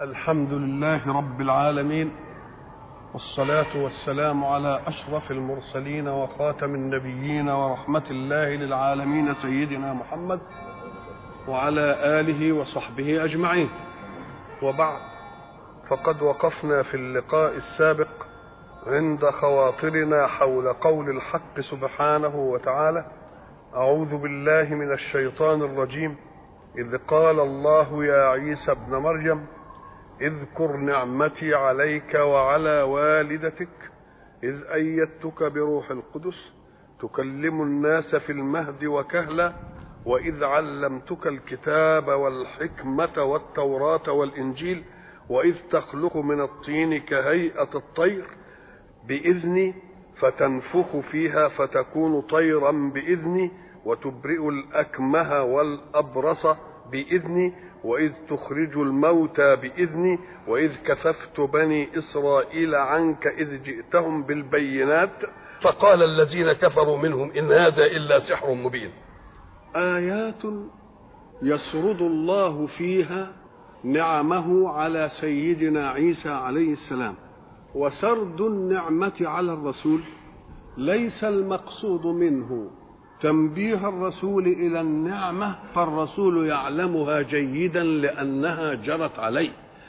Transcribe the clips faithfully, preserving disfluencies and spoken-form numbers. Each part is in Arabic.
الحمد لله رب العالمين، والصلاة والسلام على أشرف المرسلين وخاتم النبيين ورحمة الله للعالمين سيدنا محمد وعلى آله وصحبه أجمعين. وبعد، فقد وقفنا في اللقاء السابق عند خواطرنا حول قول الحق سبحانه وتعالى: أعوذ بالله من الشيطان الرجيم، إذ قال الله يا عيسى ابن مريم اذكر نعمتي عليك وعلى والدتك إذ أيدتك بروح القدس تكلم الناس في المهد وكهلا وإذ علمتك الكتاب والحكمة والتوراة والإنجيل وإذ تخلق من الطين كهيئة الطير بإذني فتنفخ فيها فتكون طيرا بإذني وتبرئ الأكمه والأبرص بإذني وإذ تخرج الموتى بإذني وإذ كففت بني إسرائيل عنك إذ جئتهم بالبينات فقال الذين كفروا منهم إن هذا إلا سحر مبين. آيات يسرد الله فيها نعمه على سيدنا عيسى عليه السلام. وسرد النعمة على الرسول ليس المقصود منه تنبيه الرسول إلى النعمة، فالرسول يعلمها جيدا لأنها جرت عليه،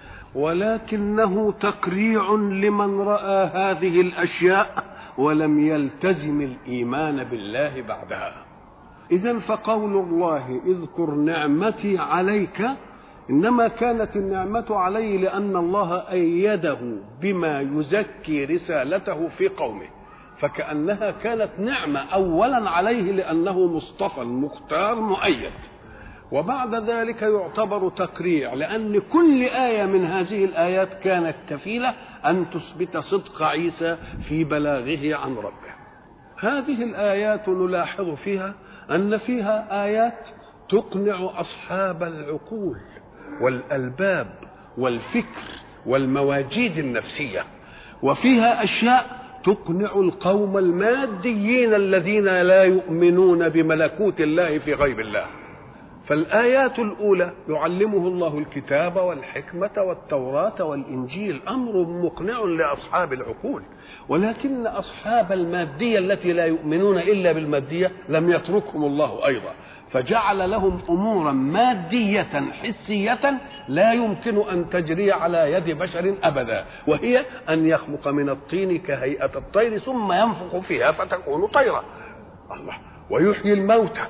ولكنه تقريع لمن رأى هذه الأشياء ولم يلتزم الإيمان بالله بعدها. إذن فقول الله اذكر نعمتي عليك إنما كانت النعمة عليه لأن الله أيده بما يزكي رسالته في قومه، فكأنها كانت نعمة أولا عليه لأنه مصطفى مختار مؤيد، وبعد ذلك يعتبر تقريع لأن كل آية من هذه الآيات كانت كفيلة أن تثبت صدق عيسى في بلاغه عن ربه. هذه الآيات نلاحظ فيها أن فيها آيات تقنع أصحاب العقول والألباب والفكر والمواجيد النفسية، وفيها أشياء تقنع القوم الماديين الذين لا يؤمنون بملكوت الله في غيب الله. فالآيات الأولى يعلمه الله الكتاب والحكمة والتوراة والإنجيل، أمر مقنع لأصحاب العقول، ولكن أصحاب المادية التي لا يؤمنون إلا بالمادية لم يتركهم الله أيضا، فجعل لهم أمورا مادية حسية لا يمكن أن تجري على يد بشر أبدا، وهي أن يخلق من الطين كهيئة الطير ثم ينفخ فيها فتكون طيرا، الله، ويحيي الموتى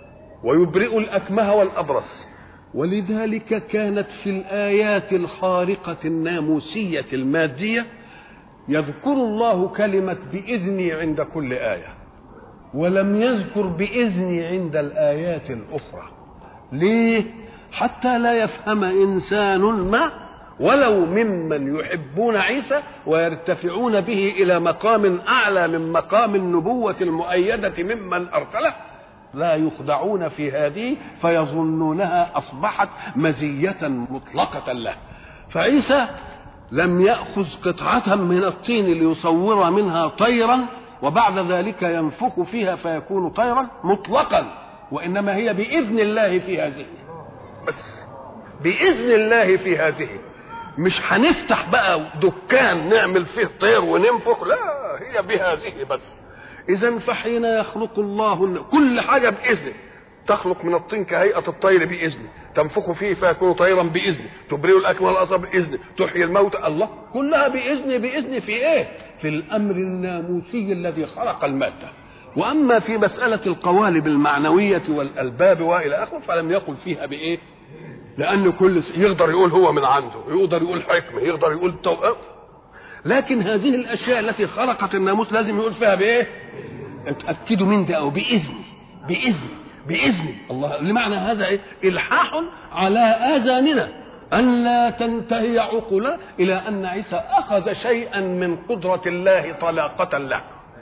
ويبرئ الأكمه والأبرص. ولذلك كانت في الآيات الخارقة الناموسية المادية يذكر الله كلمة بإذني عند كل آية، ولم يذكر بإذني عند الآيات الأخرى. ليه؟ حتى لا يفهم إنسان ما ولو ممن يحبون عيسى ويرتفعون به إلى مقام أعلى من مقام النبوة المؤيدة ممن أرسله، لا يخدعون في هذه فيظنونها أصبحت مزية مطلقة له. فعيسى لم يأخذ قطعة من الطين ليصور منها طيرا وبعد ذلك ينفخ فيها فيكون طيرا مطلقا، وإنما هي بإذن الله في هذه، بس بإذن الله في هذه. مش هنفتح بقى دكان نعمل فيه طير وننفخ، لا، هي بهذه بس. إذن فحين يخلق الله كل حاجة بإذنه، تخلق من الطين كهيئة الطير بإذنه، تنفخ فيه فيكون طيرا بإذنه، تبرئ الأكمه والأبرص بإذنه، تحيي الموتى، الله، كلها بإذنه. بإذنه في إيه؟ في الأمر الناموسي الذي خلق المادة. وأما في مسألة القوالب المعنوية والألباب وإلى آخره فلم يقل فيها بإيه؟ لأن كل يقدر يقول هو من عنده، يقدر يقول حكمة، يقدر يقول توأم، لكن هذه الأشياء التي خلقت الناموس لازم يقول فيها بإيه؟ اتأكدوا من ده، أو بإذني بإذني بإذني الله. لمعنى هذا إيه؟ إلحاح على آذاننا أن لا تنتهي عقولنا إلى أن عيسى أخذ شيئا من قدرة الله طلاقة له،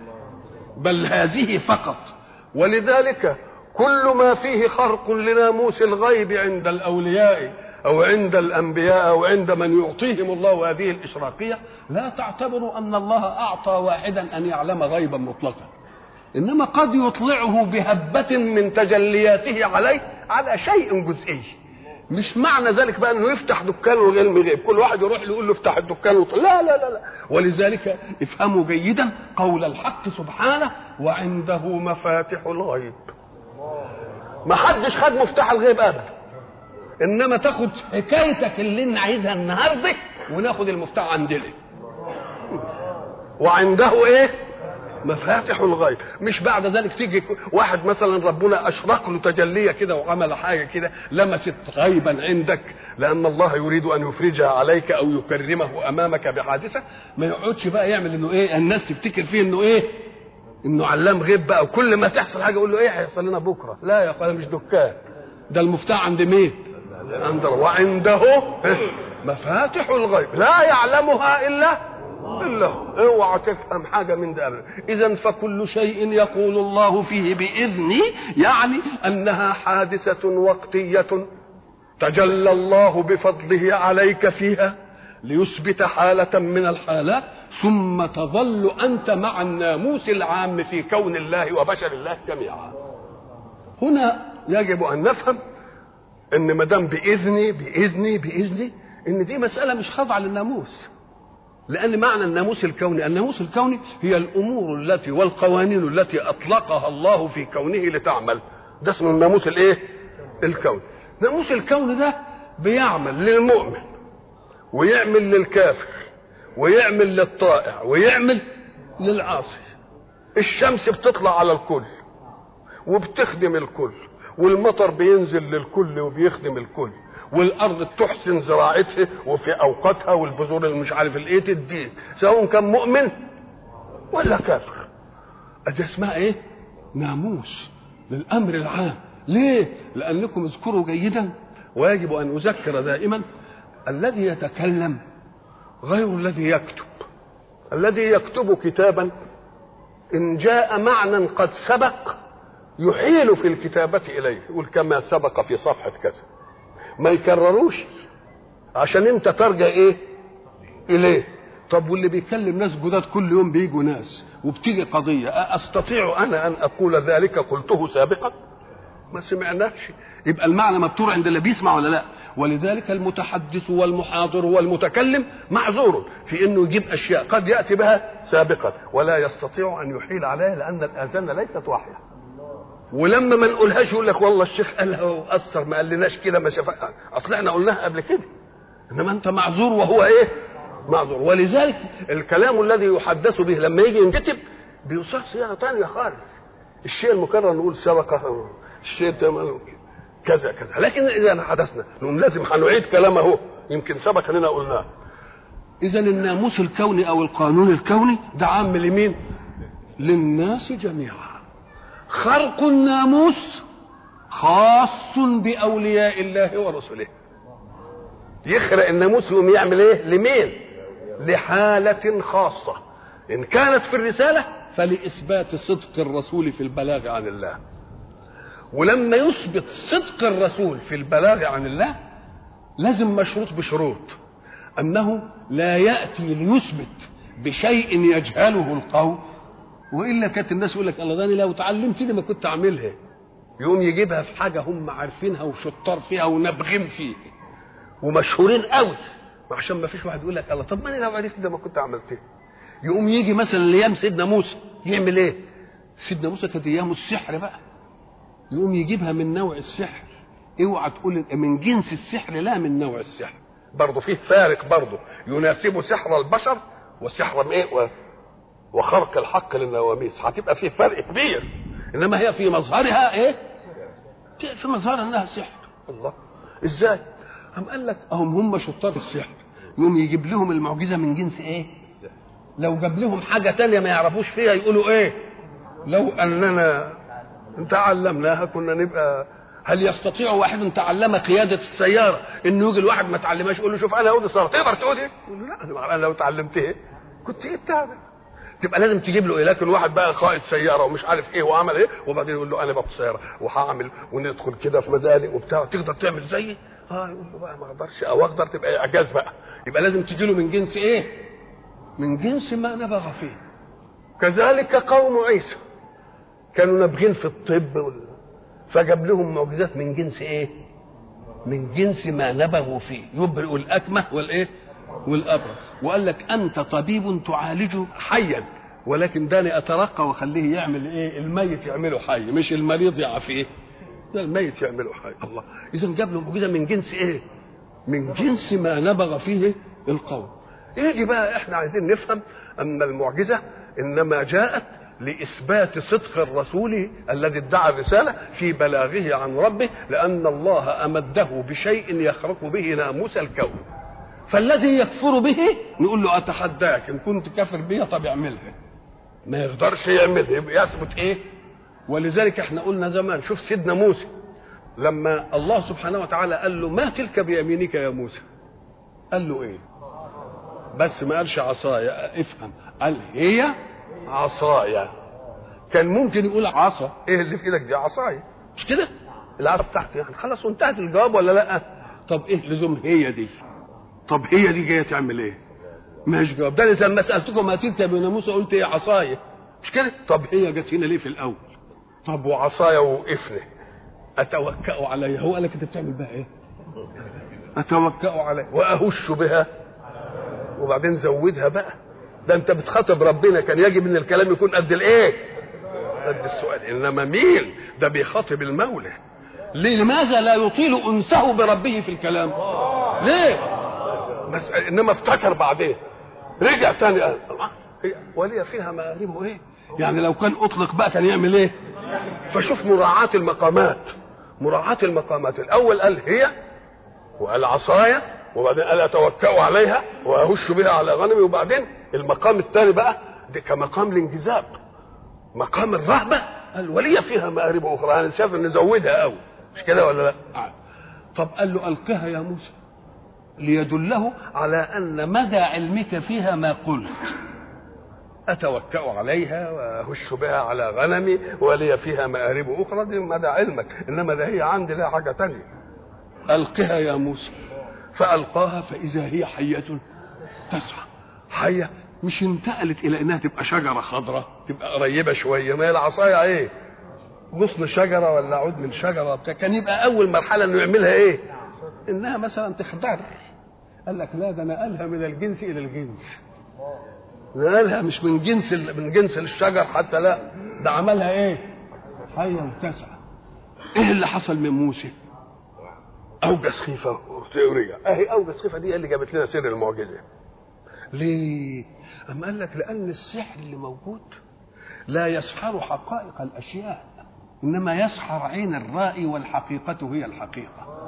بل هذه فقط. ولذلك كل ما فيه خرق لناموس الغيب عند الأولياء أو عند الأنبياء أو عند من يعطيهم الله هذه الإشراقية لا تعتبروا أن الله أعطى واحدا أن يعلم غيبا مطلقا، إنما قد يطلعه بهبة من تجلياته عليه على شيء جزئي، مش معنى ذلك بقى انه يفتح دكان وعلم غيب، كل واحد يروح له يقول له افتح الدكان وطلع. لا لا لا لا. ولذلك افهموا جيدا قول الحق سبحانه وعنده مفاتح الغيب. ما حدش خد مفتاح الغيب ابدا، انما تاخد حكايتك اللي انا عايزها النهارده وناخد المفتاح عندنا. وعنده ايه؟ مفاتح الغيب. مش بعد ذلك تيجي واحد مثلا ربنا اشرق له تجليه كده وعمل حاجه كده لمست غيبا عندك لان الله يريد ان يفرجها عليك او يكرمه امامك بحادثه، ما يقعدش بقى يعمل انه ايه الناس تفتكر فيه انه ايه انه علام غيب بقى، وكل ما تحصل حاجه يقول له ايه هيحصل لنا بكره. لا يا اخويا مش دكان، ده المفتاح عند مين؟ عند وعنده مفاتح الغيب لا يعلمها الا الا هو. اوعى تفهم حاجه من ده ابدا. اذا فكل شيء يقول الله فيه باذنه يعني انها حادثه وقتيه تجلى الله بفضله عليك فيها ليثبت حاله من الحالات، ثم تظل انت مع الناموس العام في كون الله وبشر الله جميعا. هنا يجب ان نفهم ان ما دام باذني باذني باذني ان دي مساله مش خاضعه للناموس، لان معنى الناموس الكوني، الناموس الكوني هي الامور التي والقوانين التي اطلقها الله في كونه لتعمل، ده اسمه الناموس الايه؟ الكوني. الناموس الكوني ده بيعمل للمؤمن ويعمل للكافر ويعمل للطائع ويعمل للعاصي. الشمس بتطلع على الكل وبتخدم الكل، والمطر بينزل للكل وبيخدم الكل، والارض تحسن زراعتها وفي اوقاتها، والبذور اللي مش عارف الايه تديه سواء كان مؤمن ولا كافر. ادي اسمها ايه؟ ناموس للامر العام. ليه؟ لانكم اذكروا جيدا ويجب ان اذكر دائما الذي يتكلم غير الذي يكتب. الذي يكتب كتابا ان جاء معنى قد سبق يحيل في الكتابه اليه، يقول كما سبق في صفحه كذا، ما يكرروش عشان انت ترجع ايه اليه. طب واللي بيكلم ناس جداد كل يوم بيجوا ناس وبتيجي قضيه، استطيع انا ان اقول ذلك قلته سابقا؟ ما سمعناش. يبقى المعنى مبتور عند اللي بيسمع ولا لا؟ ولذلك المتحدث والمحاضر والمتكلم معذور في انه يجيب اشياء قد ياتي بها سابقا ولا يستطيع ان يحيل عليها لان الاذان ليست واحيه. ولما ما نقولهاش يقول لك والله الشيخ قالها واثر، ما قالناش كده، ما شافها، اصل احنا قلناها قبل كده. انما انت معذور وهو ايه؟ معذور. ولذلك الكلام الذي يحدث به لما يجي ينكتب بيصيغ صياغه ثانيه خالص. الشيء المكرر نقول سبق، الشيء كذا كذا، لكن اذا حدثنا نقول لازم هنعيد كلامه هو يمكن سبق لنا قلناه. اذا الناموس الكوني او القانون الكوني ده عام لمين؟ للناس جميعا. خرق الناموس خاص باولياء الله ورسله. يخرق الناموس يقوم يعمل ايه؟ لمين؟ لحاله خاصه، ان كانت في الرساله فلاثبات صدق الرسول في البلاغ عن الله. ولما يثبت صدق الرسول في البلاغ عن الله لازم مشروط بشروط، انه لا ياتي ليثبت بشيء يجهله القوم، والا كانت الناس يقول لك الله ده لو اتعلمت دي ما كنت اعملها. يقوم يجيبها في حاجه هم عارفينها وشطار فيها ونبغم فيه ومشهورين قوي، عشان ما فيش واحد يقول لك الله طب ما انا لو عرفت ده ما كنت عملتها. يقوم يجي مثلا لايام سيدنا موسى يعمل ايه؟ سيدنا موسى كانت ايامه السحر بقى، يقوم يجيبها من نوع السحر. اوعى تقول من جنس السحر، لا من نوع السحر. برضه فيه فارق، برضه يناسب سحر البشر وسحر ايه وخرق الحق للنواميس، هتبقى فيه فرق كبير. انما هي في مظهرها ايه؟ في مظهرها انها سحر. الله ازاي؟ قام قال لك اهم هم شطار في السحر، يقوم يجيب لهم المعجزه من جنس ايه؟ لو جاب لهم حاجه تانية ما يعرفوش فيها يقولوا ايه؟ لو اننا تعلمناها كنا نبقى. هل يستطيع واحد تعلم قياده السياره انه يجي الواحد ما تعلمهاش يقول له شوف انا اقود السياره تقدر تقود ايه؟ يقول له لا انا لو تعلمتها كنت ايه بتاع ده. تبقى لازم تجيب له ايه. لكن واحد بقى قائد سياره ومش عارف ايه وعمل ايه وبعدين يقول له انا بقود سياره وهعمل وندخل كده في مداري وبتاع تقدر تعمل زيي؟ اه يقول له بقى ما اقدرش او اقدر، تبقى اعجاز بقى. يبقى لازم تجي له من جنس ايه؟ من جنس ما نبغى فيه. كذلك قوم عيسى كانوا نابغين في الطب وال... فجاب لهم معجزات من جنس ايه؟ من جنس ما نبغوا فيه، يبرئ الأكمه والإيه والأبرص. وقال لك أنت طبيب تعالج حيا، ولكن داني أترقى وخليه يعمل إيه؟ الميت يعمله حي، مش المريض يعافيه، ده الميت يعمله حي. الله، إذا جاب له معجزة من جنس إيه؟ من جنس ما نبغ فيه القوم. يجي بقى إحنا عايزين نفهم أن المعجزة إنما جاءت لإثبات صدق الرسول الذي ادعى الرسالة في بلاغه عن ربه، لأن الله أمده بشيء يخرق به ناموس الكون. فالذي يكفر به نقول له أتحداك إن كنت كافر بي طب اعملها، ما يقدرش يعملها، يبقى يثبت إيه؟ ولذلك احنا قلنا زمان، شوف سيدنا موسى لما الله سبحانه وتعالى قال له ما تلك بيمينك يا موسى، قال له إيه؟ بس ما قالش عصايا، افهم، قال هي عصايا. كان ممكن يقول عصا، ايه اللي في ايدك دي؟ عصايا، مش كده؟ العصا بتاعتي يعني، خلاص وانتهت الجواب ولا لا؟ طب ايه لزوم هي دي؟ طب هي دي جايه تعمل ايه؟ مش جواب. ده لما سالتكم ما تلك بيمين موسى قلت ايه؟ عصايا، مش كده؟ طب هي جت هنا ليه في الاول؟ طب وعصايا وقفني اتوكأ عليها، هو قال لك انت بتعمل بها ايه؟ اتوكأ عليها واهش بها، وبعدين زودها بقى. ده انت بتخاطب ربنا، كان يجب ان الكلام يكون قد الايه؟ قد السؤال. انما مين ده بيخاطب المولى؟ ليه؟ لماذا لا يطيل انسه بربه في الكلام؟ ليه؟ مسألة. انما افتكر بعدين، رجع تاني قال ولي فيها مآرب ايه؟ يعني لو كان اطلق بقى كان يعمل ايه؟ فشوف مراعاة المقامات، مراعاة المقامات. الاول قال هي، وقال عصايا، وبعدين قال اتوكأ عليها واهش بها على غنمي، وبعدين المقام الثاني بقى ده كمقام الانجذاب، مقام الرهبه، قال ولي فيها مآرب اخرى. انا شايف ان نزودها قوي، مش كده ولا لا؟ طب قال له القها يا موسى ليدله على ان مدى علمك فيها ما قلت، اتوكأ عليها واهش بها على غنمي ولي فيها مآرب اخرى، دي مدى علمك، انما ده هي عندي لها حاجه ثانيه. القها يا موسى، فألقاها فإذا هي حية تسعى. حية مش انتقلت إلى إنها تبقى شجرة خضراء تبقى قريبة شوية، ما هي العصاية إيه؟ غصن شجرة ولا عود من شجرة بتاع. كان يبقى أول مرحلة إنه يعملها إيه؟ إنها مثلا تخضر. قال لك لا، ده نقلها من الجنس إلى الجنس، نقلها مش من جنس من جنس الشجر حتى، لا ده عملها إيه؟ حية تسعى. إيه اللي حصل من موسى؟ اوجس خيفه ورجع. اهي اوجس خيفه دي اللي جابت لنا سر المعجزه. ليه؟ اما قال لك لان السحر اللي موجود لا يسحر حقائق الاشياء، انما يسحر عين الرائي، والحقيقه هي الحقيقه.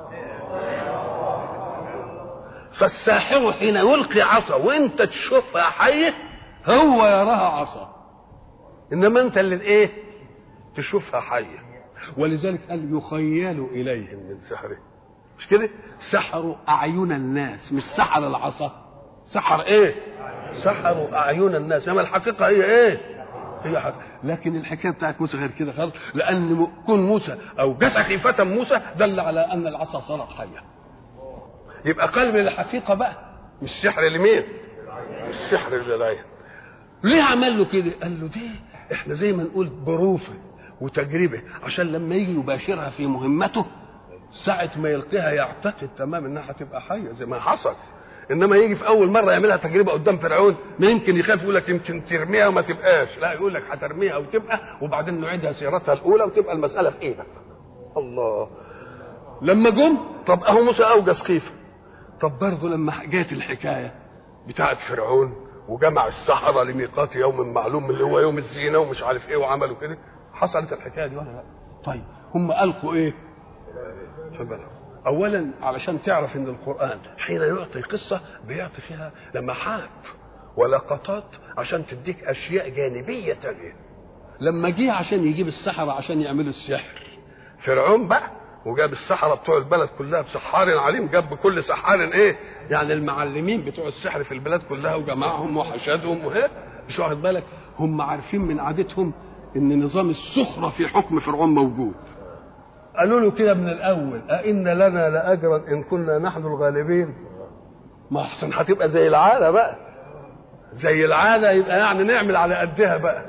فالساحر حين يلقي عصا وانت تشوفها حيه هو يراها عصا، انما انت اللي ايه؟ تشوفها حيه. ولذلك قال يخيل اليهم من سحره، مش كده؟ سحروا اعين الناس، مش سحر العصا، سحر ايه؟ سحروا اعين الناس، اما الحقيقه هي ايه؟ هي حقيقة. لكن الحكايه بتاعت موسى غير كده خالص، لان كون موسى او جس خيفه موسى دل على ان العصا صارت حيه. يبقى قلب الحقيقه بقى، مش سحر لمين؟ مش سحر للعين. ليه عمل له كده؟ قال له دي احنا زي ما نقول بروفه وتجربه، عشان لما يجي يباشرها في مهمته ساعة ما يلقيها يعتقد تمام انها هتبقى حيه زي ما حصل. انما يجي في اول مره يعملها تجربه قدام فرعون، ما يمكن يخاف يقول لك يمكن ترميها وما تبقاش، لا يقول لك هترميها وتبقى، وبعدين نعيدها سيرتها الاولى وتبقى المساله في ايدك. الله. لما جم طب اهو موسى اوجس خيفه، طب برضه لما جات الحكايه بتاعت فرعون وجمع السحره لميقات يوم معلوم اللي هو يوم الزينه ومش عارف ايه وعملوا كده، حصلت الحكايه دي ولا لا؟ طيب هم القوا ايه؟ اولا علشان تعرف ان القران حين يعطي قصه بيعطي فيها لمحات ولقطات عشان تديك اشياء جانبيه تانية. لما جه عشان يجيب السحره عشان يعملوا السحر، فرعون بقى وجاب السحره بتوع البلد كلها بسحار عليم، جاب كل سحار ايه؟ يعني المعلمين بتوع السحر في البلاد كلها وجمعهم وحشدهم وهي مش واخد بالك، هم عارفين من عادتهم ان نظام السخره في حكم فرعون موجود. قالوا له كده من الاول أئن لنا لاجرا ان كنا نحن الغالبين؟ ما احسن هتبقى زي العاده بقى، زي العاده يبقى يعني نعمل على قدها بقى.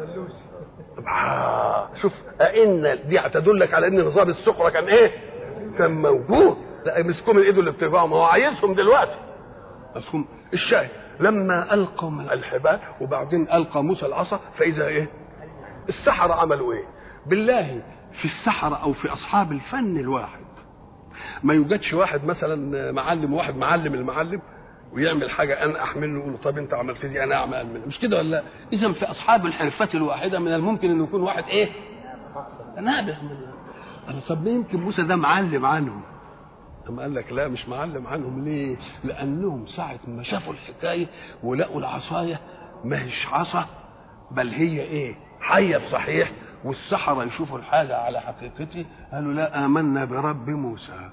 آه شوف أئن دي هتدلك على ان نظام السخره كان ايه؟ كان موجود. لا مسكوا من ايده اللي بترفعه، ما هو عايزهم دلوقتي. مفهوم الشاهد لما القوا من الحبال وبعدين القى موسى العصا فاذا ايه؟ السحرة عملوا ايه؟ بالله في السحرة او في اصحاب الفن الواحد ما يوجدش واحد مثلا معلم واحد معلم المعلم ويعمل حاجه انا احمله يقول طب انت عملت دي انا اعمل منها، مش كده ولا؟ اذا في اصحاب الحرفه الواحده من الممكن انه يكون واحد ايه؟ نابغ من. طب يمكن موسى ده معلم عنهم. اما قال لك لا مش معلم عنهم. ليه؟ لانهم ساعه ما شافوا الحكايه ولقوا العصايه ما هيش عصا بل هي ايه؟ حيه صحيح، والسحره يشوفوا الحاجه على حقيقتها قالوا لا امنا برب موسى.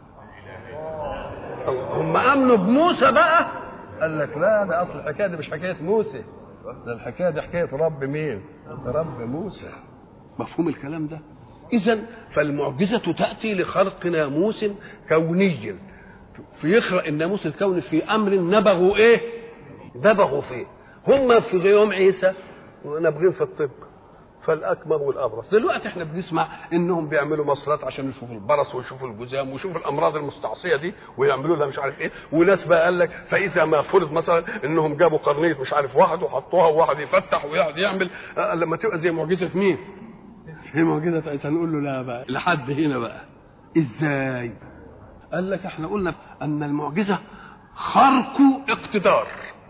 هم امنوا بموسى بقى. قال لك لا ده اصل الحكايه دي مش حكايه موسى، ده الحكايه دي حكايه رب مين؟ رب موسى. مفهوم الكلام ده؟ اذا فالمعجزه تاتي لخلق ناموس كوني فيخلق الناموس الكوني في امر نبغوا ايه؟ نبغوا فيه. هم في يوم عيسى نابغين في الطب فالاكمر والابرص. دلوقتي احنا بنسمع انهم بيعملوا مصرات عشان يشوفوا البرص ويشوفوا الجذام ويشوفوا الامراض المستعصيه دي ويعملوا لها مش عارف ايه. وناس بقى قال لك فاذا ما فرض مثلا انهم جابوا قرنيه مش عارف واحد وحطوها وواحد يفتح ويقعد يعمل لما تبقى زي معجزه مين؟ هي معجزه عيسى. نقول له لا بقى لحد هنا بقى. ازاي؟ قال لك احنا قلنا ان المعجزه خرق اقتدار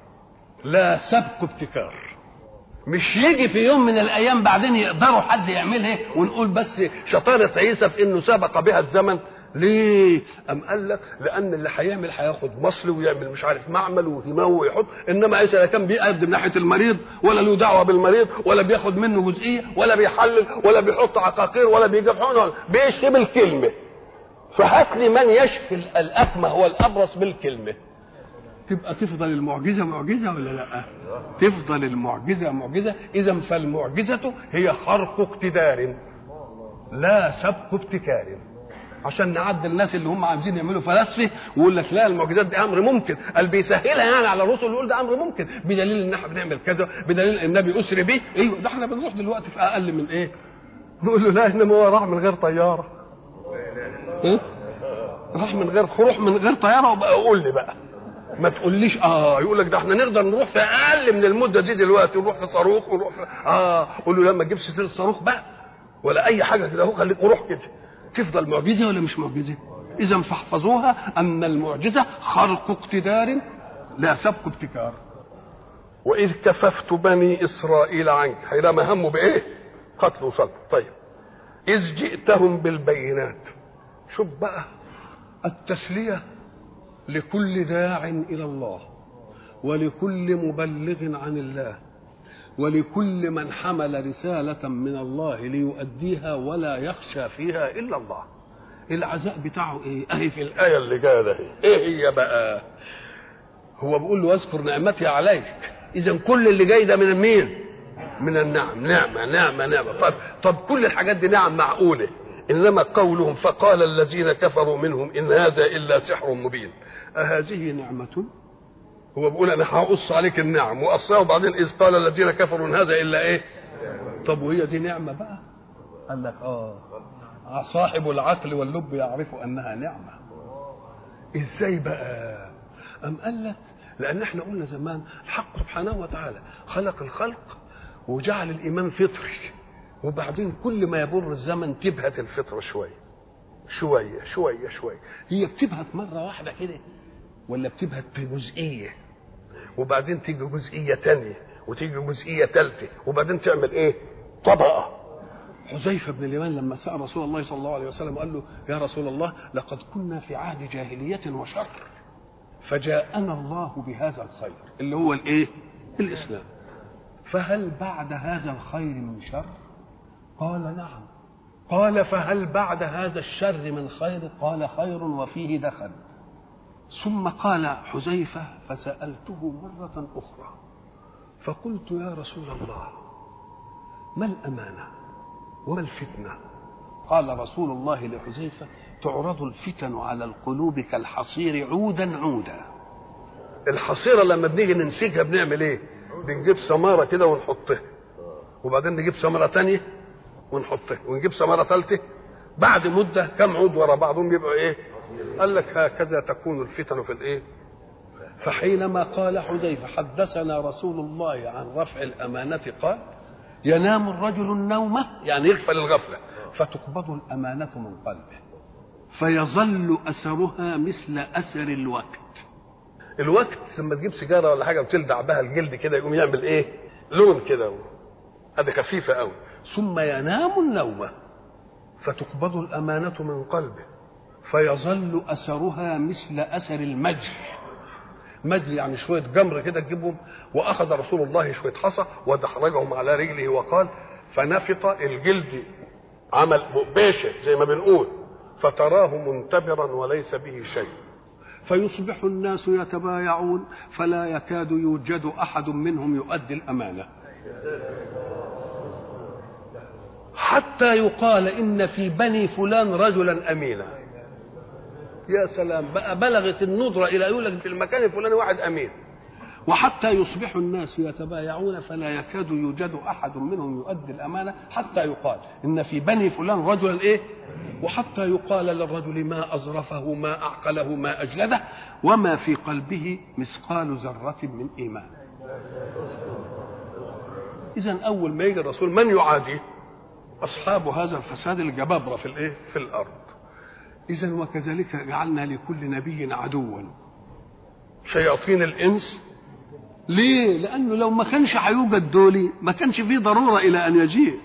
لا سبق ابتكار. مش يجي في يوم من الايام بعدين يقدروا حد يعملها ونقول بس شطاره عيسى في انه سبق بها الزمن. ليه؟ ام قال لك لان اللي هيعمل هياخد مصل ويعمل مش عارف معمل ويمو ويحط، انما عيسى لا كان بيقدم ناحيه المريض ولا له دعوه بالمريض ولا بياخد منه جزئيه ولا بيحلل ولا بيحط عقاقير ولا بيجيب حقن ولا بيشفي بالكلمه. فهات لي من يشفي الاكمه والابرص بالكلمه. تبقى تفضل المعجزه معجزه ولا لا؟ تفضل المعجزه معجزه. اذا فالمعجزه هي خرق اقتدار لا سبق ابتكار. عشان نعدل الناس اللي هم عايزين يعملوا فلاسفه ويقول لك لا المعجزات دي امر ممكن، قال بيسهلها يعني على الرسل يقول ده امر ممكن بدليل ان احنا بنعمل كذا، بدليل النبي اسري بيه. ايوه ده احنا بنروح دلوقتي في اقل من ايه؟ نقول له لا انما هو راح من غير طياره. ايه؟ راح من غير خروح من غير طياره. وبقى قول لي بقى ما تقوليش اه يقول لك ده احنا نقدر نروح في اقل من المده دي دلوقتي نروح في صاروخ ونروح في اه قول له لا ما تجيبش سير الصاروخ بقى ولا اي حاجه كده اهو خليك وروح كده. تفضل معجزه ولا مش معجزه؟ اذا فاحفظوها ان المعجزه خرق اقتدار لا سبق ابتكار. واذ كففت بني اسرائيل عنك حينما هموا بايه؟ قتل وصلب. طيب اذ جئتهم بالبينات. شوف بقى التسليه لكل داع الى الله ولكل مبلغ عن الله ولكل من حمل رسالة من الله ليؤديها ولا يخشى فيها إلا الله. العزاء بتاعه إيه؟ أهي في الآية اللي جاية ده. إيه هي بقى؟ هو بيقول له واذكر نعمتي عليك. إذا كل اللي جاي ده من مين؟ من النعم. نعمة نعمة نعمة. طب طب كل الحاجات دي نعم معقولة. إنما قولهم فقال الذين كفروا منهم إن هذا إلا سحر مبين. أهذه نعمة؟ هو بيقول انا هقص عليك النعم وقصها وبعدين اذ قال الذين كفروا ان هذا الا ايه؟ طب وهي دي نعمه بقى؟ قال لك اه صاحب العقل واللب يعرف انها نعمه. ازاي بقى؟ ام قال لك لان احنا قلنا زمان الحق سبحانه وتعالى خلق الخلق وجعل الايمان فطري وبعدين كل ما يمر الزمن تبهت الفطره شويه شويه شويه شويه. هي بتبهت مره واحده كده ولا بتبهت بجزئيه وبعدين تيجي جزئيه تانية وتيجي جزئيه ثالثه وبعدين تعمل ايه؟ طبقه. حذيفه بن اليمان لما سال رسول الله صلى الله عليه وسلم قال له يا رسول الله لقد كنا في عهد جاهليه وشر فجاءنا الله بهذا الخير اللي هو الايه؟ الاسلام، فهل بعد هذا الخير من شر؟ قال نعم. قال فهل بعد هذا الشر من خير؟ قال خير وفيه دخل. ثم قال حذيفة فسألته مرة أخرى فقلت يا رسول الله ما الأمانة وما الفتنة؟ قال رسول الله لحذيفة تعرض الفتن على القلوب كالحصير عودا عودا. الحصيرة لما بنيجي ننسجها بنعمل ايه؟ بنجيب سمارة كده ونحطها وبعدين نجيب سمارة تانية ونحطها ونجيب سمارة ثالثة. بعد مدة كم عود ورا بعضهم يبقوا ايه؟ قال لك هكذا تكون الفتن في الايه. فحينما قال حذيفه حدثنا رسول الله عن رفع الامانه قال ينام الرجل النومه يعني يغفل الغفله فتقبض الامانه من قلبه فيظل اثرها مثل اثر الوقت. الوقت لما تجيب سيجاره ولا حاجه وتلدع بها الجلد كده يقوم يعمل ايه؟ لون كده، هذه خفيفه قوي. ثم ينام النومه فتقبض الامانه من قلبه فيظل اثرها مثل اثر المجح. مجح يعني شويه جمر كده تجيبهم. واخذ رسول الله شويه حصى ودحرجهم على رجله وقال فنفط الجلد عمل بقباشه زي ما بنقول فتراه منتبرا وليس به شيء. فيصبح الناس يتبايعون فلا يكاد يوجد احد منهم يؤدي الامانه حتى يقال ان في بني فلان رجلا امينا. يا سلام بقى، بلغت الندره الى يقول لك في المكان الفلاني واحد امين. وحتى يصبح الناس يتبايعون فلا يكاد يوجد احد منهم يؤدي الامانه حتى يقال ان في بني فلان رجلا ايه، وحتى يقال للرجل ما أظرفه ما أعقله ما أجلده وما في قلبه مثقال ذرة من إيمان. إذن أول ما يجي الرسول من يعاديه؟ أصحاب هذا الفساد الجبابرة في الإيه؟ في الأرض. إذن وكذلك جعلنا لكل نبي عدوا شياطين الإنس. ليه؟ لأنه لو ما كانش هيوجد دولي ما كانش فيه ضرورة إلى أن يجيء.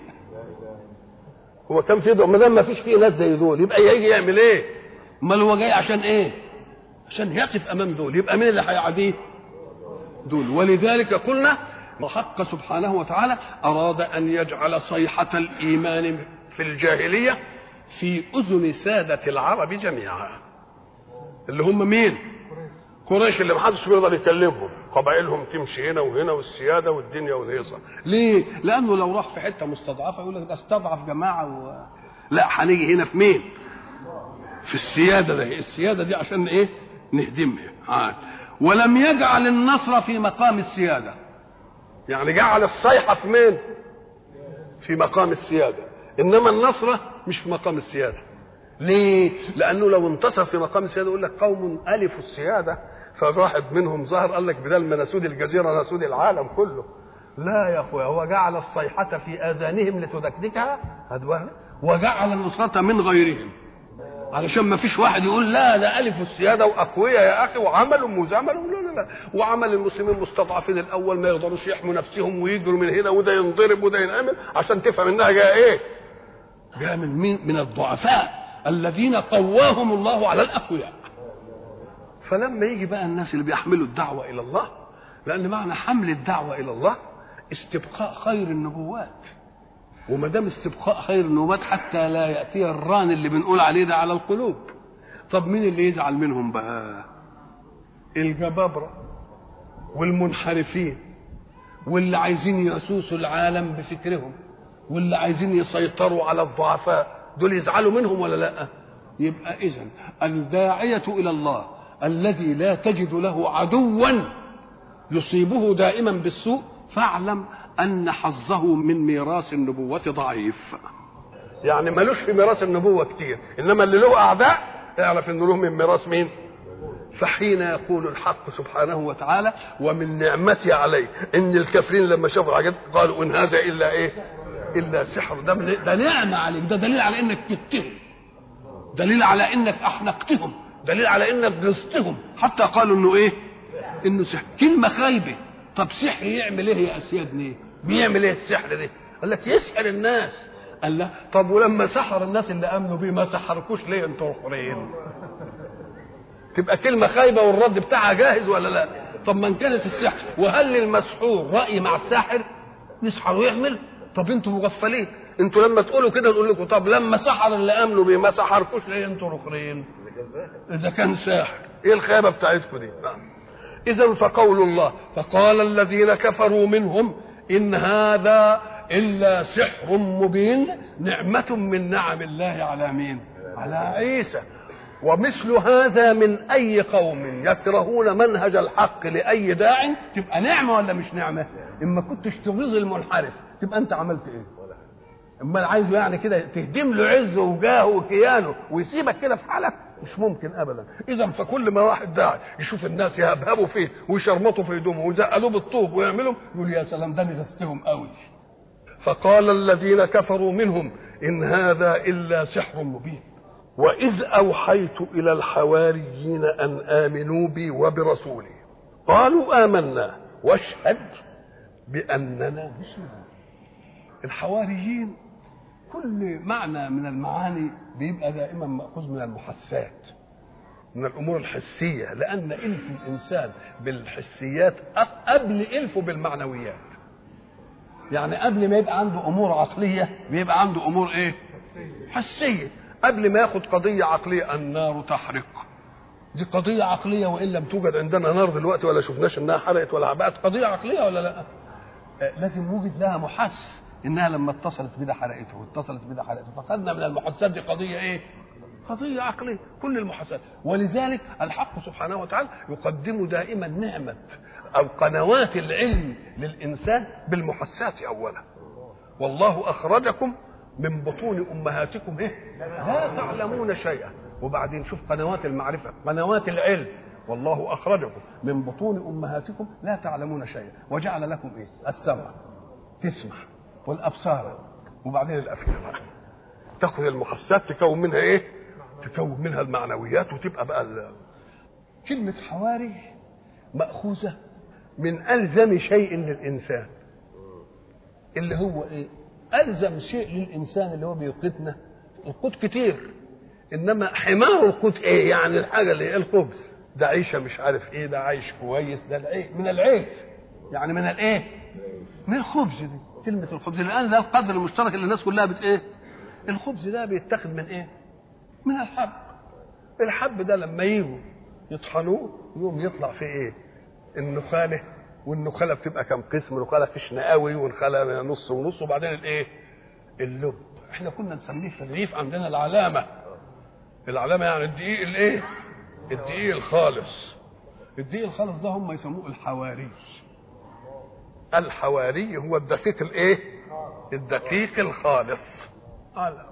هو كان في ما دام ما فيش فيه ناس زي دول يبقى يجي يعمل ايه؟ امال هو جاي عشان ايه؟ عشان يقف امام دول. يبقى مين اللي هيعاديه؟ دول. ولذلك قلنا الحق سبحانه وتعالى اراد ان يجعل صيحه الايمان في الجاهليه في اذن ساده العرب جميعا اللي هم مين؟ قريش اللي ما حدش بيقدر يكلمهم، قبائلهم تمشي هنا وهنا والسياده والدنيا والهيصه. ليه؟ لانه لو راح في حته مستضعفه يقول لك ده استضعف جماعه و... لا هنيجي هنا في مين؟ في السياده. ده السياده دي عشان ايه؟ نهدمها. عاد. ولم يجعل النصر في مقام السياده، يعني جعل الصيحه في مين؟ في مقام السياده، انما النصر مش في مقام السياده. ليه؟ لانه لو انتصر في مقام السياده يقول لك قوم الفوا السياده فواحد منهم ظهر قال لك بدل ما نسود الجزيره نسود العالم كله. لا يا اخويا، هو جعل الصيحه في اذانهم لتدكدكها وجعل النصره من غيرهم علشان ما فيش واحد يقول لا ده الفوا السياده واقوياء يا اخي وعملوا وزملوا. لا لا لا، وعمل المسلمين مستضعفين الاول ما يقدروش يحموا نفسهم ويجروا من هنا وده ينضرب وده ينعمل عشان تفهم انها جايه ايه؟ جايه من مين؟ من الضعفاء الذين قواهم الله على الاقوياء. فلما يجي بقى الناس اللي بيحملوا الدعوه الى الله، لان معنى حمل الدعوه الى الله استبقاء خير النبوات، وما دام استبقاء خير النبوات حتى لا ياتي الران اللي بنقول عليه ده على القلوب. طب مين اللي يزعل منهم بقى؟ الجبابره والمنحرفين واللي عايزين يسوسوا العالم بفكرهم واللي عايزين يسيطروا على الضعفاء، دول يزعلوا منهم ولا لا؟ يبقى اذن الداعيه الى الله الذي لا تجد له عدوا يصيبه دائما بالسوء فاعلم ان حظه من ميراث النبوه ضعيف. يعني ملوش في ميراث النبوه كتير، انما اللي له اعداء اعرف انه له من ميراث مين؟ فحين يقول الحق سبحانه وتعالى ومن نعمتي عليه ان الكافرين لما شافوا الحاجات قالوا ان هذا الا ايه؟ الا سحر. ده, ده نعمه عليك، ده دليل على انك كدتهم، دليل على انك احنقتهم، دليل على انك غصتهم، حتى قالوا انه ايه؟ انه سحر. كلمه خايبه. طب سحر يعمل ايه يا اسيادني؟ بيعمل ايه السحر ده؟ قال لك يسحر الناس. قال لا، طب ولما سحر الناس اللي امنوا بيه ما سحركوش ليه انتوا اخرين؟ تبقى كلمه خايبه والرد بتاعها جاهز ولا لا؟ طب ما كانت السحر، وهل للمسحور راي مع الساحر يسحر ويعمل؟ طب انتوا مغفلين، انتوا لما تقولوا كده نقول لكم طب لما سحر اللي امنوا بيه ما سحركوش ليه انتوا الاخرين؟ اذا كان ساحر ايه الخيبه بتاعتكم دي؟ اذا فقول الله فقال الذين كفروا منهم ان هذا الا سحر مبين نعمه من نعم الله على مين؟ على عيسى. ومثل هذا من اي قوم يكرهون منهج الحق لاي داع تبقى نعمه ولا مش نعمه؟ اما كنتش تغيظ المنحرف تبقى انت عملت ايه؟ اما عايزه يعني كده تهدم له عزه وجاهه وكيانه ويسيبك كده في حالك؟ مش ممكن ابدا. اذا فكل ما واحد داعي يشوف الناس يهبهبوا فيه ويشرمطوا في هدومه ويزقلوه بالطوب ويعملوا، يقول يا سلام ده نجستهم قوي. فقال الذين كفروا منهم ان هذا الا سحر مبين. واذ اوحيت الى الحواريين ان امنوا بي وبرسولي قالوا آمنا واشهد بأننا مسلمون. الحواريين كل معنى من المعاني بيبقى دائما مأخوذ من المحسات، من الأمور الحسية، لأن إلف الإنسان بالحسيات قبل إلفه بالمعنويات. يعني قبل ما يبقى عنده أمور عقلية بيبقى عنده أمور إيه؟ حسية. قبل ما ياخد قضية عقلية النار تحرق، دي قضية عقلية، وإن لم توجد عندنا نار دلوقتي ولا شفناش إنها حرقت ولا بقت قضية عقلية ولا لا؟ لازم يوجد لها محس إنها لما اتصلت بده حرقته واتصلت بده حرقته، فخدنا من المحسات دي قضية إيه؟ قضية عقلية. كل المحسات. ولذلك الحق سبحانه وتعالى يقدم دائما نعمة أو قنوات العلم للإنسان بالمحسات أولا. والله أخرجكم من بطون أمهاتكم إيه؟ لا تعلمون شيئا. وبعدين شوف قنوات المعرفة، قنوات العلم. والله أخرجكم من بطون أمهاتكم لا تعلمون شيئا وجعل لكم إيه؟ السمع تسمع والأبصار وبعدين الأفئدة. تأخذ المحسات تكون منها إيه؟ تكون منها المعنويات وتبقى بقى ال... كلمة حواري مأخوذة من ألزم شيء للإنسان، اللي هو إيه؟ ألزم شيء للإنسان اللي هو بيقودنا. القوت كتير، إنما حمار القوت إيه؟ يعني الحاجة اللي الخبز ده عيشة مش عارف إيه، ده عايش كويس، ده العيش من العيش، يعني من الإيه؟ من الخبز. دي كلمة الخبز الآن ده القدر المشترك اللي الناس كلها بت إيه؟ الخبز ده بيتاخد من إيه؟ من الحب. الحب ده لما يجوا يطحنوه يوم يطلع فيه إيه؟ النخالة. والنخالة بتبقى كم قسم؟ نخالة فيش نقاوي ونخالة نص ونص وبعدين الإيه؟ اللب. إحنا كنا نسميه في الريف عندنا العلامة. العلامة يعني الدقيق الإيه؟ الدقيق الخالص. الدقيق الخالص ده هم يسموه الحواري. الحواري هو الدقيق الإيه؟ الدقيق الخالص. على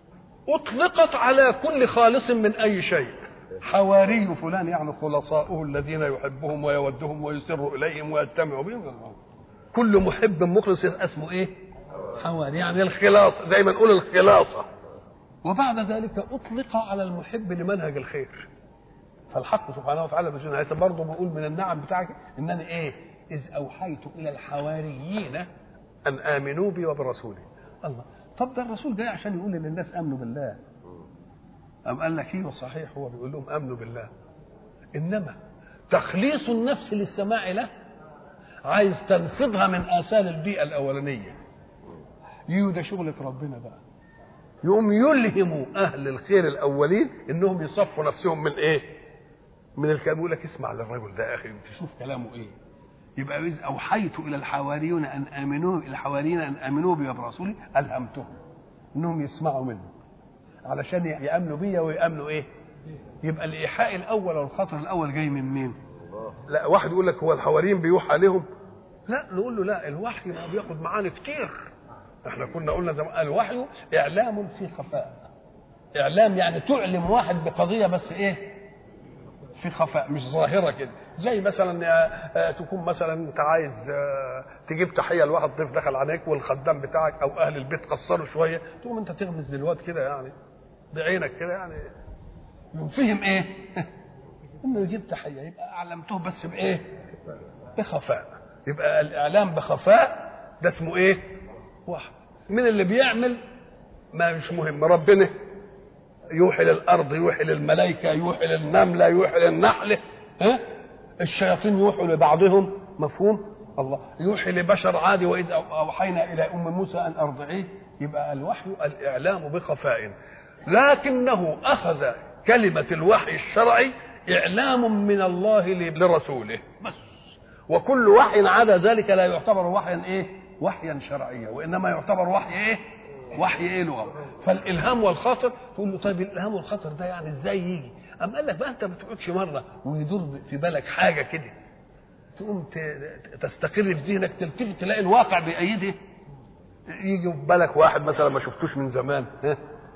أطلقت على كل خالص من أي شيء. حواري فلان يعني خلصاؤه الذين يحبهم ويودهم ويسر إليهم ويجتمع بهم. كل محب مخلص اسمه إيه؟ حواري، يعني الخلاص، زي ما نقول الخلاصة. وبعد ذلك أطلق على المحب لمنهج الخير. فالحق سبحانه وتعالى بسنة برضه بقول من النعم بتاعك إنني إيه؟ إذ أوحيت إلى الحواريين أن آمنوا بي وبرسولي. الله، طب ده الرسول جاي عشان يقول للناس آمنوا بالله. أم قال لك ايه؟ صحيح هو بيقول لهم امنوا بالله، انما تخليص النفس للسماع له عايز تنفضها من اثار البيئه الاولانيه. يو ده شغله ربنا بقى. يقوم يلهموا اهل الخير الاولين انهم يصفوا نفسهم من ايه؟ من الكلام. يقول لك اسمع للرجل ده يا اخي تشوف كلامه ايه. يبقى اذ اوحيت الى الحواريين ان امنوا الحواريين ان امنوا بي وبرسولي الهمتهم انهم يسمعوا منه علشان يأمنوا بيا ويأمنوا ايه؟ يبقى الإيحاء الأول والخطر الأول جاي من مين؟ لا واحد يقول لك هو الحواريين بيوحى عليهم؟ لا، نقول له لا، الوحي ما بياخد معانا كتير. احنا كنا قلنا زمان الوحي إعلام في خفاء. إعلام يعني تعلم واحد بقضية بس ايه؟ في خفاء، مش ظاهرة كده. زي مثلا تكون مثلا انت عايز تجيب تحية لواحد ضيف دخل عليك والخدام بتاعك او اهل البيت قصروا شوية، تقوم انت تغمز للواد كده يعني بعينك كده، يعني يفهم ايه؟ انه يجيب تحيه. يبقى اعلمته بس بايه؟ بخفاء. يبقى الاعلام بخفاء ده اسمه ايه؟ واحد. من اللي بيعمل ما مش مهم، ربنا يوحي للارض، يوحي للملائكه، يوحي للنمله، يوحي للنحله، ها؟ الشياطين يوحوا لبعضهم، مفهوم؟ الله يوحي لبشر عادي. واذ اوحينا الى ام موسى ان ارضعيه. يبقى الوحي الاعلام بخفاء، لكنه أخذ كلمة الوحي الشرعي إعلام من الله لرسوله بس. وكل وحي عدا ذلك لا يعتبر وحيا إيه؟ وحيا شرعيا، وإنما يعتبر وحي إيه؟ وحي إيه لغة. فالإلهام والخاطر تقول له طيب الإلهام والخاطر ده يعني إزاي يجي؟ أم قال لك بقى أنت ما تقعدش مرة ويدور في بالك حاجة كده تقوم تستقر في ذهنك، تلتفت تلاقي الواقع بأيده. يجي في بالك واحد مثلا ما شفتوش من زمان، ها؟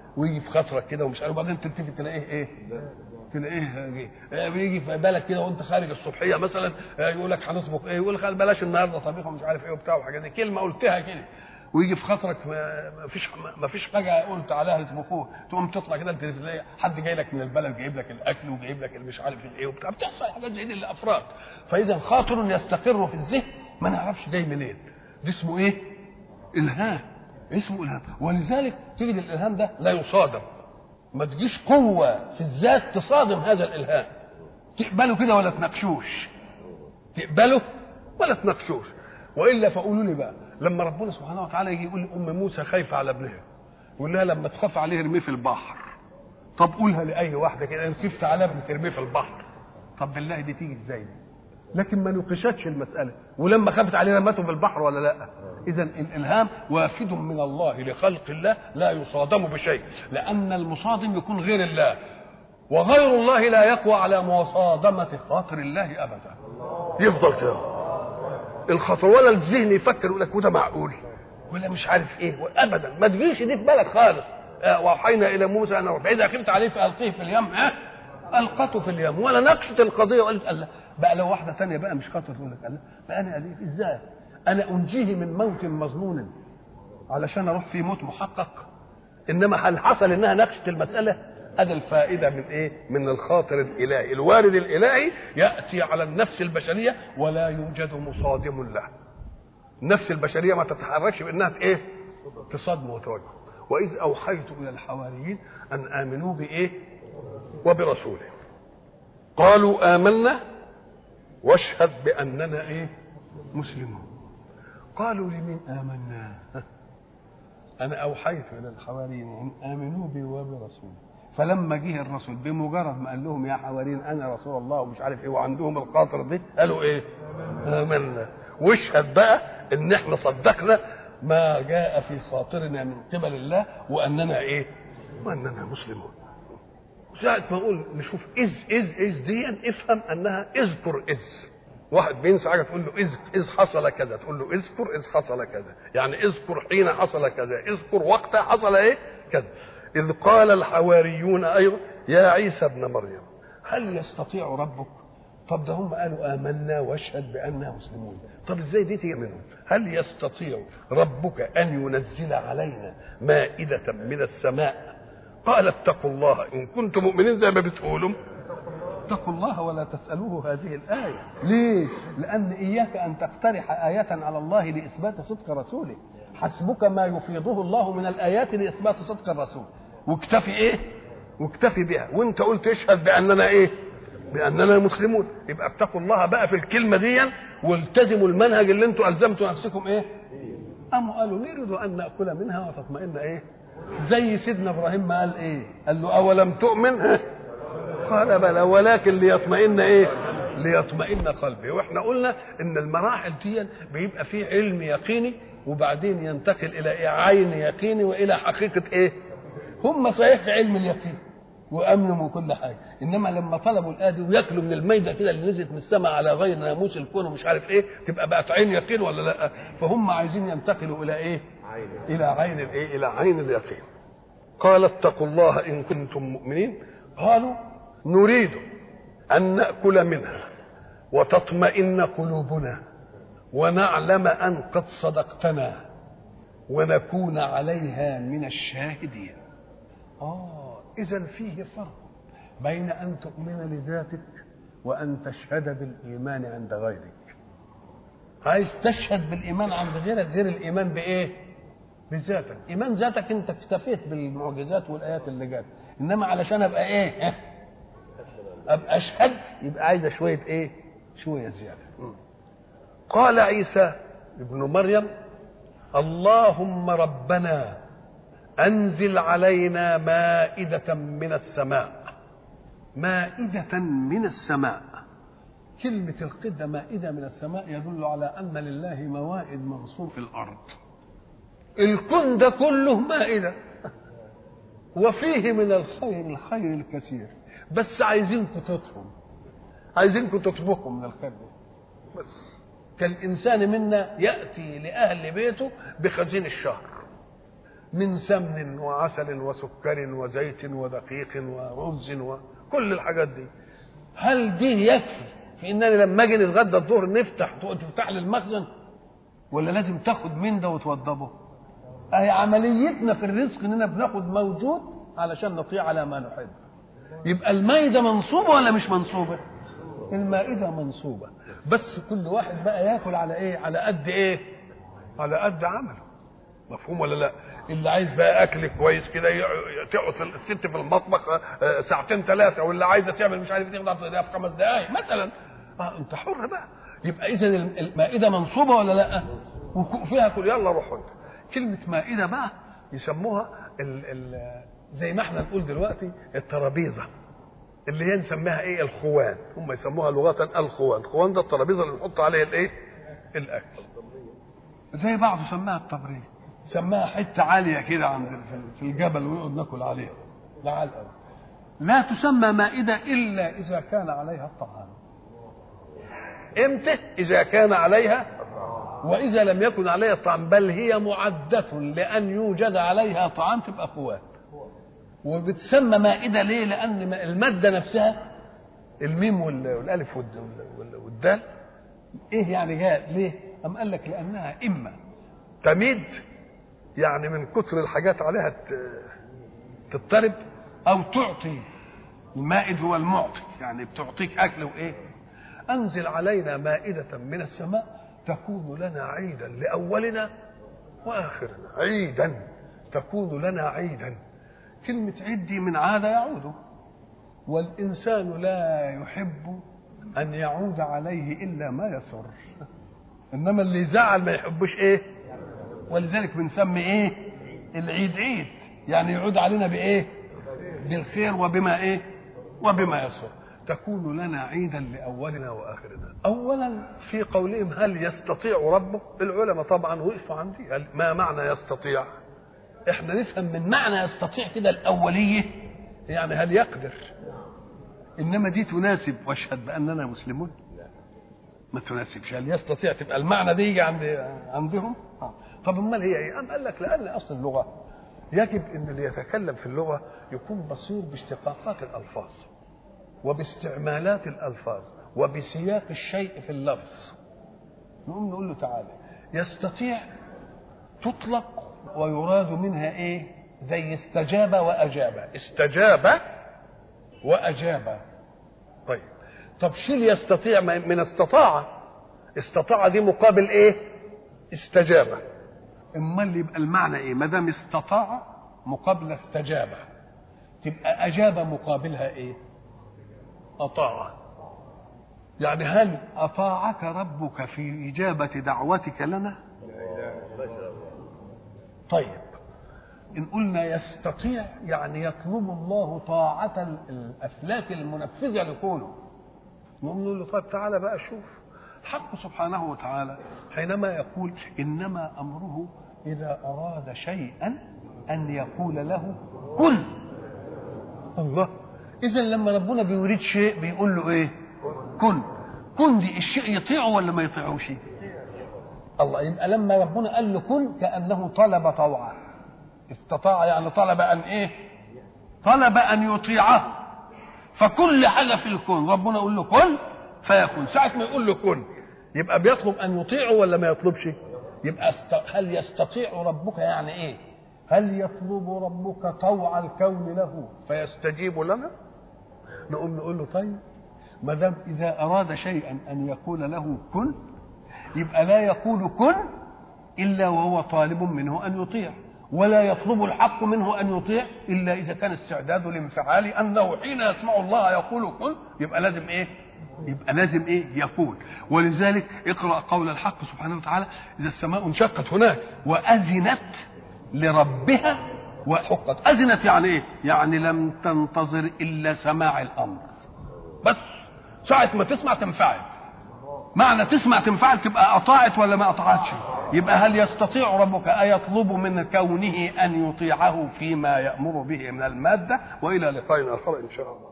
ويجي في خاطرك كده ومش عارف، وبعدين تلتفت تلاقيه ايه تلاقيه بيجي في بالك كده وانت خارج الصبحيه مثلا، يقول لك هنطبخ ايه، يقول لك بلاش النهارده طبيخ ومش عارف ايه وبتاع وحاجات دي، كلمه قلتها كده ويجي في خاطرك ما فيش ما فيش حاجه قلت عليها يطبخوه، تقوم تطلع كده تلاقي حد جاي لك من البلد جايب لك الاكل وجايب لك مش عارف الايه وبتاع، بتحصل حاجات زي دي للافراد. فاذا خاطر يستقر في الذهن ما نعرفش جاي منين، ده اسمه ايه؟ الهام، اسمه الهام. ولذلك تجد الالهام ده لا يصادم، ما تجيش قوه في الذات تصادم هذا الالهام، تقبله كده ولا تناقشوش، تقبله ولا تناقشوش. والا فقولوا لي بقى، لما ربنا سبحانه وتعالى يجي يقول لام موسى خايفه على ابنها، يقول لها لما تخاف عليه ارميه في البحر. طب قولها لاي واحده كده، ان خفت على ابنك ترميه في البحر، طب بالله دي تيجي ازاي دي؟ لكن ما نقشتش المساله، ولما خافت عليه رمته في البحر ولا لا؟ اذا الالهام وافد من الله لخلق الله لا يصادم بشيء، لان المصادم يكون غير الله، وغير الله لا يقوى على مصادمه خاطر الله ابدا. يفضل كده الخطر ولا الذهن يفكر يقول لك وده معقول ولا مش عارف ايه، ابدا ما تجيش دي في بالك خالص. آه واوحينا الى موسى ان فاذا خفت عليه فالقيه في اليم، ها آه القته في اليم، ولا ناقشت القضيه وقالت الله. بقى لو واحده ثانيه بقى مش خاطر تقول لك الله بقى انا اليف ازاي؟ انا انجيه من موت مظنون علشان اروح في موت محقق، انما هل حصل انها ناقشت المساله؟ هذا الفائده من ايه؟ من الخاطر الالهي، الوارد الالهي ياتي على النفس البشريه ولا يوجد مصادم له. النفس البشريه ما تتحركش بانها ايه؟ تصادم وتواجه. واذ اوحيت الى الحواريين ان امنوا بايه؟ وبرسوله قالوا امنا واشهد باننا ايه؟ مسلمون. قالوا لمن امنا؟ انا اوحيت الى الحواريين ان امنوا بي وبرسوله. فلما جه الرسول بمجرد ما قال لهم يا حواريين انا رسول الله ومش عارف ايه، وعندهم الخاطر دي، قالوا ايه؟ امنا. واشهد بقى ان احنا صدقنا ما جاء في خاطرنا من قبل الله واننا ايه؟ واننا مسلمون. ساعة ما اقول نشوف اذ اذ اذ دي افهم انها اذكر اذ. واحد بينسى حاجه تقول له اذ اذ حصل كذا، تقول له اذكر اذ حصل كذا، يعني اذكر حين حصل كذا، اذكر وقت حصل ايه؟ كذا. إذ قال الحواريون أيضا يا عيسى ابن مريم هل يستطيع ربك؟ طب ده هم قالوا آمنا واشهد بأننا مسلمون، طب ازاي دي تيجي منهم؟ هل يستطيع ربك أن ينزل علينا مائدة من السماء؟ قال اتقوا الله إن كنتم مؤمنين زي ما بتقولوا، اتقوا الله ولا تسألوه هذه الآية. ليه؟ لأن إياك أن تقترح آية على الله لإثبات صدق رسوله، حسبك ما يفيضه الله من الآيات لإثبات صدق الرسول، واكتفي ايه؟ واكتفي بها. وانت قلت اشهد باننا ايه؟ باننا مسلمون. يبقى اتقوا الله بقى في الكلمه دي والتزموا المنهج اللي انتم الزمتوا نفسكم ايه؟ قاموا قالوا نريد ان ناكل منها وتطمئن ايه؟ زي سيدنا ابراهيم ما قال ايه؟ قال له اولم تؤمن؟ قال بلى ولكن ليطمئن ايه؟ ليطمئن قلبي. واحنا قلنا ان المراحل دي بيبقى فيه علم يقيني وبعدين ينتقل الى إيه؟ عين يقيني والى حقيقه ايه؟ هم صحيح في علم اليقين وامنوا وكل حاجه، انما لما طلبوا الادي وياكلوا من الميده كده اللي نزلت من السماء على غير ناموس الكون ومش عارف ايه، تبقى بقت عين يقين ولا لا؟ فهم عايزين ينتقلوا الى ايه؟ عين. الى عين الايه؟ الى عين اليقين. قال اتقوا الله ان كنتم مؤمنين. قالوا نريد ان ناكل منها وتطمئن قلوبنا ونعلم ان قد صدقتنا ونكون عليها من الشاهدين. آه إذن فيه فرق بين أن تؤمن لذاتك وأن تشهد بالإيمان عند غيرك. عايز تشهد بالإيمان عند غيرك غير الإيمان بإيه؟ بذاتك. إيمان ذاتك أنت اكتفيت بالمعجزات والآيات اللي جات، إنما علشان أبقى إيه؟ أبقى أشهد يبقى عايزة شوية إيه؟ شوية زيادة. قال عيسى ابن مريم اللهم ربنا أنزل علينا مائدة من السماء. مائدة من السماء، كلمة القدة مائدة من السماء يدل على أن لله موائد منصور في الأرض. الكون ده كله مائدة وفيه من الخير الخير الكثير، بس عايزينكم تطفوا، عايزينكم تطبخوا من الخير ده. بس كالإنسان منا يأتي لأهل بيته بخزين الشهر، من سمن وعسل وسكر وزيت ودقيق ورز وكل الحاجات دي، هل دي يكفي في انني لما اجي نتغدى الظهر نفتح تفتح لي المخزن، ولا لازم تاخد من ده وتوضبه؟ اهي عمليتنا في الرزق اننا بناخد موجود علشان نطيع على ما نحب. يبقى المائده منصوبه ولا مش منصوبه؟ المائده منصوبه، بس كل واحد بقى ياكل على ايه؟ على قد ايه؟ على قد عمله. مفهوم ولا لا؟ اللي عايز بقى اكل كويس كده تقعد الست في المطبخ ساعتين ثلاثه، واللي عايزه تعمل مش عارف تاخد في خمس دقائق مثلا، اه انت حر بقى. يبقى اذا المائده منصوبه ولا لا؟ وفيها كل يلا روحوا. كلمه مائده بقى يسموها ال ال زي ما احنا نقول دلوقتي الترابيزه، اللي هي نسميها ايه؟ الخوان. هم يسموها لغه الخوان. الخوان ده الترابيزه اللي بنحط عليها الايه؟ الاكل. زي بعض سماها التبريد، سماها حته عاليه كده عند في الجبل ويقعد ناكل عليها. لعل لا تسمى مائده الا اذا كان عليها الطعام. امتى؟ اذا كان عليها، واذا لم يكن عليها الطعام بل هي معده لان يوجد عليها طعام تبقى خوات. وبتسمى مائده ليه؟ لان الماده نفسها الميم والالف والدال ايه يعني جاء ليه؟ أم قال لك لانها اما تميد، يعني من كتر الحاجات عليها تضطرب، او تعطي. المائد هو المعطي، يعني بتعطيك اكل وايه. انزل علينا مائده من السماء تكون لنا عيدا لاولنا واخرنا. عيدا تكون لنا عيدا. كلمه عيد دي من عاد يعود، والانسان لا يحب ان يعود عليه الا ما يسر، انما اللي يزعل ما يحبوش ايه. ولذلك بنسمي ايه العيد عيد، يعني يعود علينا بايه؟ بالخير وبما ايه؟ وبما يسر. تكون لنا عيدا لاولنا واخرنا. اولا في قولهم هل يستطيع ربك، العلماء طبعا وقفوا عندي ما معنى يستطيع. احنا نفهم من معنى يستطيع كده الاوليه، يعني هل يقدر، انما دي تناسب واشهد باننا مسلمون ما تناسبش. هل يستطيع تبقى المعنى دي يجي عند عندهم؟ آه. طب امال هي ايه؟ قام قال لك لان اصل اللغه يجب ان اللي يتكلم في اللغه يكون بصير باشتقاقات الالفاظ وباستعمالات الالفاظ وبسياق الشيء في اللفظ. نقوم نقول له تعالى يستطيع تطلق ويراد منها ايه؟ زي استجاب واجاب. استجاب واجاب. طيب طب شيل يستطيع من استطاع. استطاع دي مقابل ايه؟ استجاب. امال يبقى المعنى ايه؟ ما دام استطاع مقابل استجاب، تبقى اجاب مقابلها ايه؟ اطاع. يعني هل اطاعك ربك في اجابه دعوتك لنا؟ طيب ان قلنا يستطيع يعني يطلب الله طاعه الافلاك المنفذه لكونه. نقوم نقول له طيب تعالى بقى شوف الحق سبحانه وتعالى حينما يقول انما امره اذا اراد شيئا ان يقول له كن. الله، اذا لما ربنا بيريد شيء بيقول له ايه؟ كن. كن دي الشيء يطيعه ولا ما يطيعوش؟ الله. يبقى لما ربنا قال له كن كانه طلب طوعا. استطاع يعني طلب ان ايه؟ طلب ان يطيعه. فكل حاجه في الكون ربنا يقول له كن فيكون. ساعه ما يقول له كن يبقى بيطلب ان يطيعه ولا ما يطلبش؟ يبقى است... هل يستطيع ربك يعني ايه؟ هل يطلب ربك طوع الكون له فيستجيب لنا؟ نقوم نقول له طيب ما دام اذا اراد شيئا ان يقول له كن يبقى لا يقول كن الا وهو طالب منه ان يطيع، ولا يطلب الحق منه ان يطيع الا اذا كان استعداده لانفعال انه حين يسمع الله يقول كن يبقى لازم ايه؟ يبقى لازم ايه؟ يقول. ولذلك اقرا قول الحق سبحانه وتعالى اذا السماء انشقت هناك واذنت لربها وحقت. اذنت يعني ايه؟ يعني لم تنتظر الا سماع الامر بس، ساعه ما تسمع تنفعل. معنى تسمع تنفعل تبقى اطاعت ولا ما اطاعتش؟ يبقى هل يستطيع ربك أيطلب من كونه أن يطيعه فيما يأمر به من المادة؟ وإلى لقاء آخر إن شاء الله.